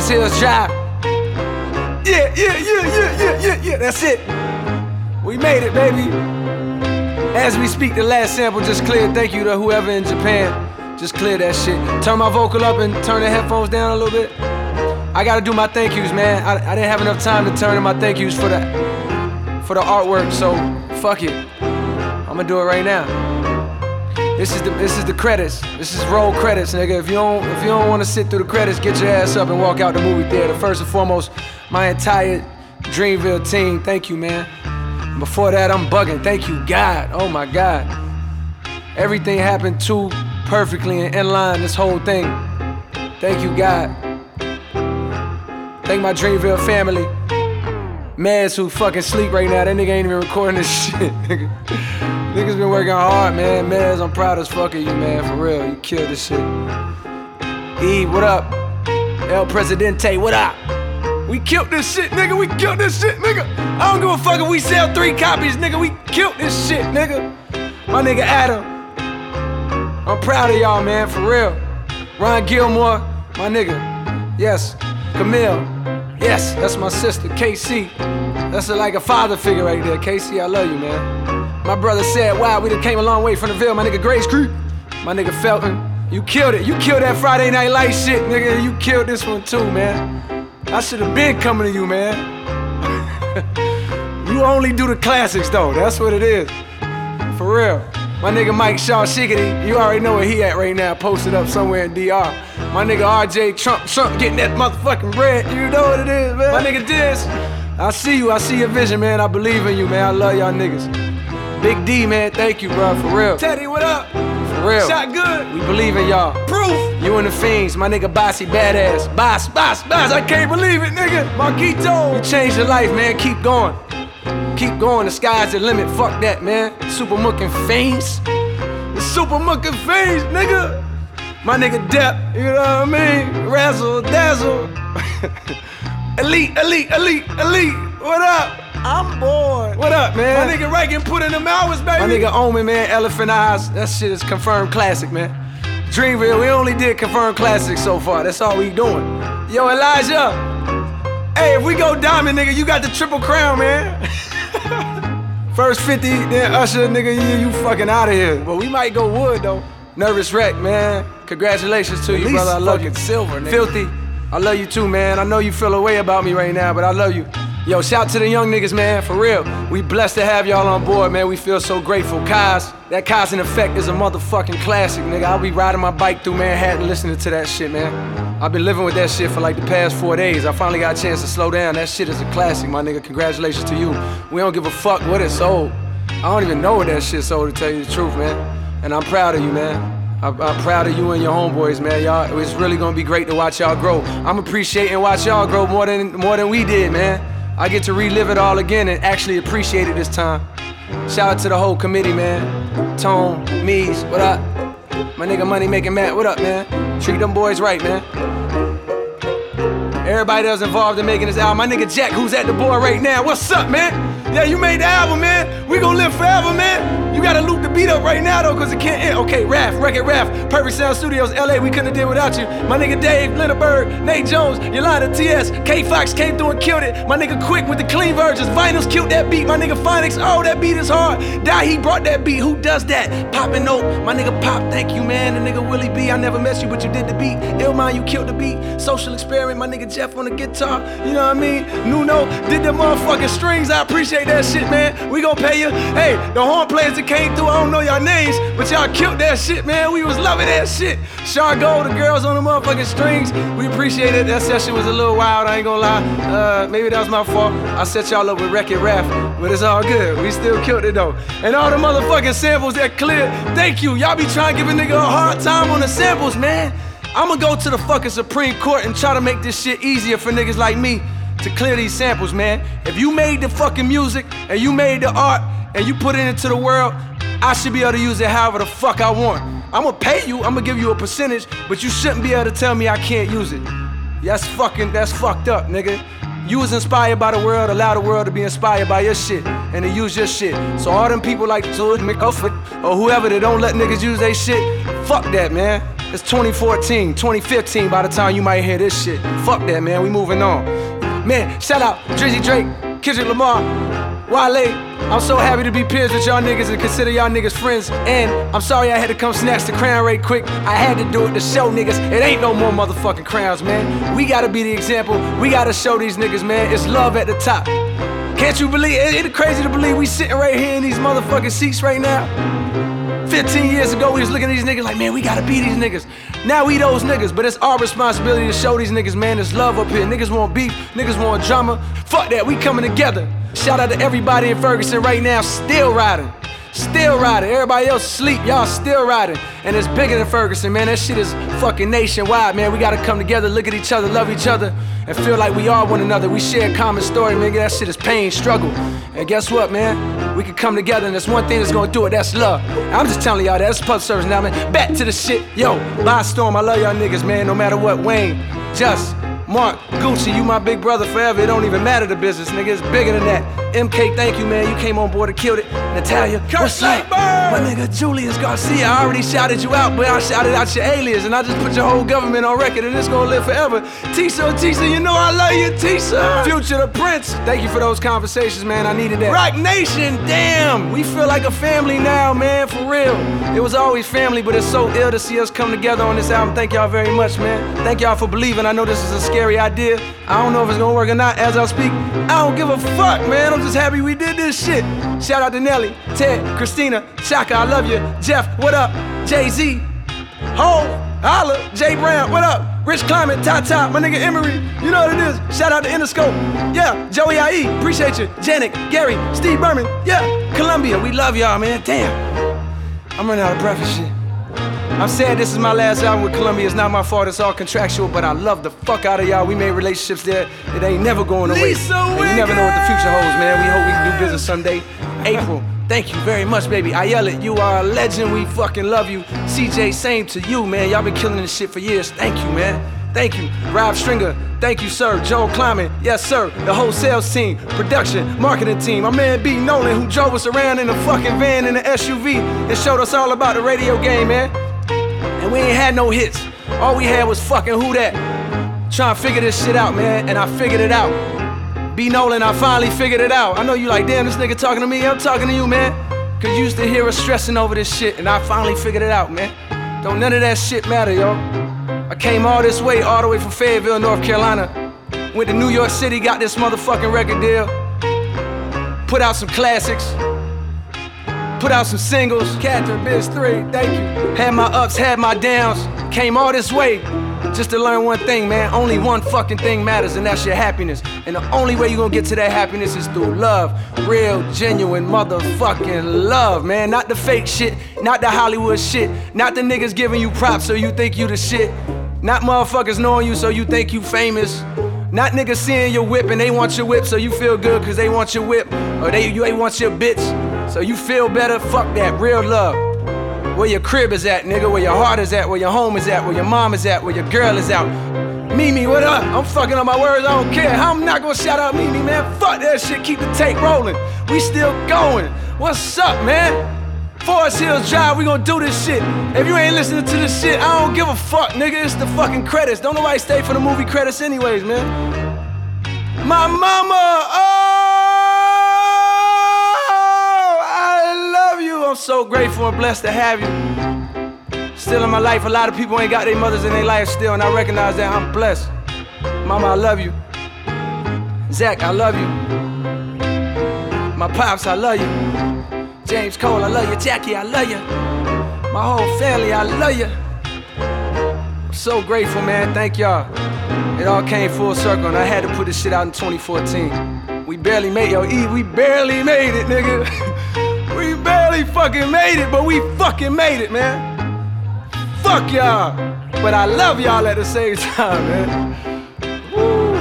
Forest Hills Drive. Yeah, that's it. We made it, baby. As we speak, the last sample just cleared. Thank you to whoever in Japan. Just clear that shit. Turn my vocal up and turn the headphones down a little bit. I gotta do my thank yous, man. I didn't have enough time to turn in my thank yous for the artwork, so fuck it. I'ma do it right now. This is the credits. This is roll credits, nigga. If you don't wanna sit through the credits, get your ass up and walk out the movie theater. First and foremost, my entire Dreamville team, thank you, man. Before that, I'm bugging. Thank you, God. Oh my God. Everything happened too perfectly and in line, this whole thing. Thank you, God. Thank my Dreamville family. Maz, who fucking sleep right now. That nigga ain't even recording this shit, nigga. Niggas been working hard, man. Maz, I'm proud as fuck of you, man. For real, you killed this shit. E, what up? El Presidente, what up? We killed this shit, nigga. We killed this shit, nigga. I don't give a fuck if we sell 3 copies, nigga. We killed this shit, nigga. My nigga Adam. I'm proud of y'all, man, for real. Ron Gilmore, my nigga. Yes. Camille. Yes, that's my sister, KC. That's like a father figure right there. KC, I love you, man. My brother said, wow, we done came a long way from the Ville. My nigga Grace Creek. My nigga Felton. You killed it. You killed that Friday Night Lights shit, nigga. You killed this one too, man. I should have been coming to you, man. You only do the classics, though. That's what it is. For real. My nigga Mike Shaw Shiggity, you already know where he at right now, posted up somewhere in DR. My nigga RJ Trump getting that motherfucking bread. You know what it is, man. My nigga Diz, I see you, I see your vision, man. I believe in you, man. I love y'all niggas. Big D, man, thank you, bro, for real. Teddy, what up? For real. Shot good. We believe in y'all. Proof. You and the Fiends, my nigga Bossy Badass. Boss, I can't believe it, nigga. Marquito. You changed your life, man. Keep going. Keep going, the sky's the limit, fuck that, man. Super Mookin' Fiends. The Super Mookin' Fiends, nigga. My nigga Depp, you know what I mean? Razzle, dazzle. Elite. What up? I'm bored. What up, man? My nigga Reagan put in them hours, baby. My nigga Omen, man, Elephant Eyes. That shit is confirmed classic, man. Dreamville, we only did confirmed classics so far. That's all we doing. Yo, Elijah. Hey, if we go diamond, nigga, you got the triple crown, man. First 50, then Usher, nigga, you fucking out of here. But we might go wood, though. Nervous Wreck, man. Congratulations to you, brother. I love you. Silver, nigga. Filthy. I love you too, man. I know you feel a way about me right now, but I love you. Yo, shout to the young niggas, man, for real. We blessed to have y'all on board, man. We feel so grateful. Kaz, that Kaz in Effect is a motherfucking classic, nigga. I'll be riding my bike through Manhattan listening to that shit, man. I've been living with that shit for like the past 4 days. I finally got a chance to slow down. That shit is a classic, my nigga. Congratulations to you. We don't give a fuck what it sold. I don't even know what that shit sold, to tell you the truth, man. And I'm proud of you, man. I'm proud of you and your homeboys, man. Y'all, it's really gonna be great to watch y'all grow. I'm appreciating watch y'all grow more than we did, man. I get to relive it all again and actually appreciate it this time. Shout out to the whole committee, man. Tone, Mees, what up? My nigga Money Making Matt, what up, man? Treat them boys right, man. Everybody that was involved in making this album. My nigga Jack, who's at the board right now. What's up, man? Yeah, you made the album, man. We gon' live forever, man. You gotta loop the beat up right now, though, cause it can't end. Okay, Record Raf, Perfect Sound Studios, LA, we couldn't have did without you. My nigga Dave, Lindenberg, Nate Jones, Yolanda TS, K Fox came through and killed it. My nigga Quick with the clean versions, Vinyls killed that beat. My nigga Phonics, oh, that beat is hard. He brought that beat, who does that? Poppin' Note, my nigga Pop, thank you, man. The nigga Willie B, I never met you, but you did the beat. Illmind, you killed the beat. Social Experiment, my nigga Jeff on the guitar, you know what I mean? Nuno did them motherfucking strings, I appreciate that shit, man. We gon' pay you. Hey, the horn players that came through, I don't know y'all names, but y'all killed that shit, man. We was loving that shit. Chargo, the girls on the motherfucking strings, we appreciate it. That session was a little wild, I ain't gonna lie. Maybe that was my fault. I set y'all up with Wreck-It Raf, but it's all good. We still killed it though. And all the motherfucking samples that cleared, thank you. Y'all be trying to give a nigga a hard time on the samples, man. I'ma go to the fucking Supreme Court and try to make this shit easier for niggas like me to clear these samples, man. If you made the fucking music and you made the art and you put it into the world, I should be able to use it however the fuck I want. I'ma pay you, I'ma give you a percentage, but you shouldn't be able to tell me I can't use it. That's fucked up, nigga. You was inspired by the world, allow the world to be inspired by your shit and to use your shit. So all them people like George McCuffin or whoever that don't let niggas use their shit, fuck that, man. It's 2014, 2015 by the time you might hear this shit. Fuck that, man, we moving on. Man, shout out Drizzy Drake, Kendrick Lamar, Wale. I'm so happy to be peers with y'all niggas and consider y'all niggas friends. And I'm sorry I had to come snatch the crown right quick. I had to do it to show niggas it ain't no more motherfucking crowns, man. We gotta be the example. We gotta show these niggas, man, it's love at the top. Can't you believe it? It's crazy to believe we sitting right here in these motherfucking seats right now. 15 years ago, we was looking at these niggas like, man, we gotta be these niggas. Now we those niggas, but it's our responsibility to show these niggas, man, there's love up here. Niggas want beef, niggas want drama. Fuck that, we coming together. Shout out to everybody in Ferguson right now, still riding. Still riding. Everybody else sleep, y'all still riding. And it's bigger than Ferguson, man. That shit is fucking nationwide, man. We gotta come together, look at each other, love each other, and feel like we are one another. We share a common story, man. That shit is pain, struggle. And guess what, man? We can come together, and there's one thing that's gonna do it, that's love. I'm just telling y'all that. That's public service now, man. Back to the shit. Yo, by storm, I love y'all niggas, man. No matter what, Wayne, Just, Mark, Gucci, you my big brother forever. It don't even matter the business, nigga. It's bigger than that. MK, thank you, man. You came on board and killed it. Natalia, what's up? My nigga Julius Garcia, I already shouted you out, but I shouted out your alias, and I just put your whole government on record, and it's gonna live forever. Tisa, you know I love you, Tisa. Future the Prince, thank you for those conversations, man. I needed that. Rock Nation, damn, we feel like a family now, man, for real. It was always family, but it's so ill to see us come together on this album. Thank y'all very much, man. Thank y'all for believing. I know this is a scary idea. I don't know if it's gonna work or not as I speak. I don't give a fuck, man. I'm just happy we did this shit. Shout out to Nelly, Ted, Christina, Chaka, I love you. Jeff, what up? Jay-Z, Ho, Holla, Jay Brown, what up? Rich Climate, Tata, my nigga Emery, you know what it is. Shout out to Interscope, yeah, Joey IE, appreciate you. Janik, Gary, Steve Berman, yeah, Columbia, we love y'all, man, damn. I'm running out of breath and shit. I'm sad this is my last album with Columbia. It's not my fault, it's all contractual, but I love the fuck out of y'all. We made relationships there. It ain't never going away. You never know what the future holds, man. We hope we can do business someday. April, thank you very much, baby. I yell it, you are a legend. We fucking love you. CJ, same to you, man. Y'all been killing this shit for years. Thank you, man. Thank you. Rob Stringer, thank you, sir. Joel Kleiman, yes, sir. The whole sales team, production, marketing team. My man B. Nolan, who drove us around in a fucking van in the SUV and showed us all about the radio game, man. And we ain't had no hits. All we had was fucking Who Dat. Trying to figure this shit out, man, and I figured it out. B. Nolan, I finally figured it out. I know you like, damn, this nigga talking to me. I'm talking to you, man. Cause you used to hear us stressing over this shit, and I finally figured it out, man. Don't none of that shit matter, yo. I came all this way, all the way from Fayetteville, North Carolina. Went to New York City, got this motherfucking record deal. Put out some classics. Put out some singles. Catherine, Biz 3, thank you. Had my ups, had my downs. Came all this way just to learn one thing, man. Only one fucking thing matters, and that's your happiness. And the only way you're gonna get to that happiness is through love. Real, genuine motherfucking love, man. Not the fake shit, not the Hollywood shit. Not the niggas giving you props so you think you the shit. Not motherfuckers knowing you so you think you famous. Not niggas seeing your whip and they want your whip so you feel good cause they want your whip. Or they want your bitch so you feel better. Fuck that, real love. Where your crib is at, nigga, where your heart is at, where your home is at, where your mom is at, where your girl is out. Mimi, what up? I'm fucking up my words, I don't care. I'm not gonna shout out Mimi, man. Fuck that shit, keep the tape rolling. We still going. What's up, man? Forest Hills Drive, we gonna do this shit. If you ain't listening to this shit, I don't give a fuck, nigga. It's the fucking credits. Don't nobody stay for the movie credits anyways, man. My mama, I'm so grateful and blessed to have you. Still in my life, a lot of people ain't got their mothers in their life still, and I recognize that. I'm blessed. Mama, I love you. Zach, I love you. My pops, I love you. James Cole, I love you. Jackie, I love you. My whole family, I love you. I'm so grateful, man. Thank y'all. It all came full circle, and I had to put this shit out in 2014. We barely made it, we barely made it, nigga. We barely fucking made it, but we fucking made it, man. Fuck y'all. But I love y'all at the same time, man. Woo.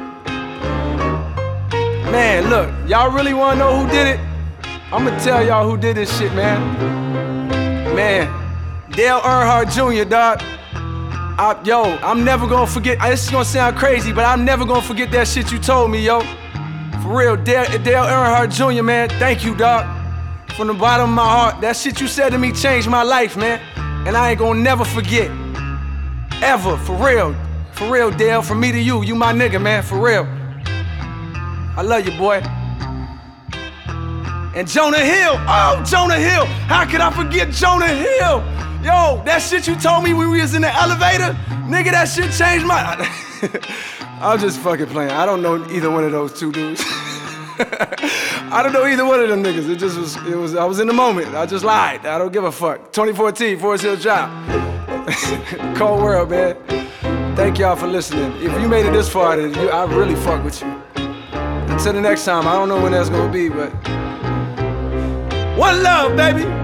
Man, look, y'all really wanna know who did it? I'ma tell y'all who did this shit, man. Man, Dale Earnhardt Jr., dog. Yo, I'm never gonna forget, this is gonna sound crazy, but I'm never gonna forget that shit you told me, yo. For real, Dale Earnhardt Jr., man, thank you, dog. From the bottom of my heart, that shit you said to me changed my life, man. And I ain't gonna never forget. ever, for real. For real, Dale, from me to you. You my nigga, man, for real. I love you, boy. And Jonah Hill, oh, Jonah Hill. How could I forget Jonah Hill? Yo, that shit you told me when we was in the elevator, nigga, that shit changed my... I'm just fucking playing. I don't know either one of those two dudes. I don't know either one of them niggas. I was in the moment. I just lied. I don't give a fuck. 2014, Forest Hill Drive. Cold world, man. Thank y'all for listening. If you made it this far, then I really fuck with you. Until the next time, I don't know when that's gonna be, but one love, baby.